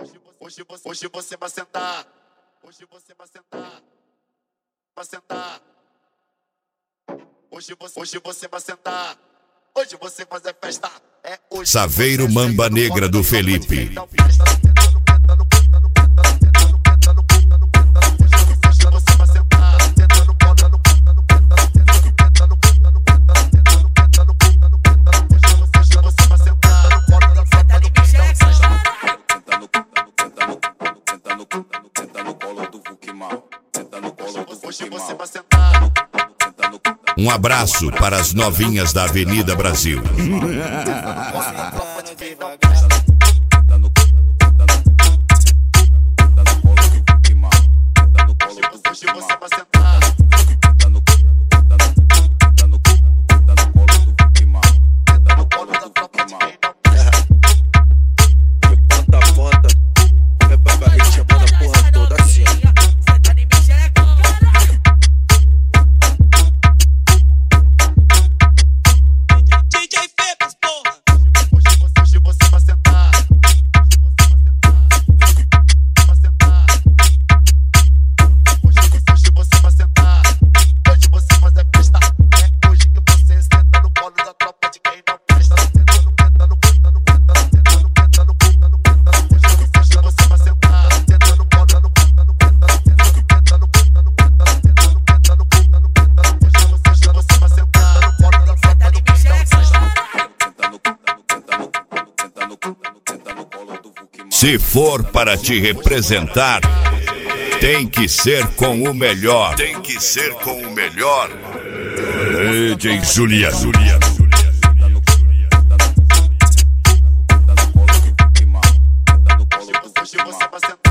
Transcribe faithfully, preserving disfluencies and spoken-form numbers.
Hoje você, hoje você vai sentar. Hoje você vai sentar. Vai sentar. Hoje você, hoje você vai sentar. Hoje você fazer festa. É hoje. Saveiro Mamba Negra do Felipe. Um abraço para as novinhas da Avenida Brasil. Se for para te representar, tem que ser com o melhor. Tem que ser com o melhor. D J Juliano. Hoje você vai sentar.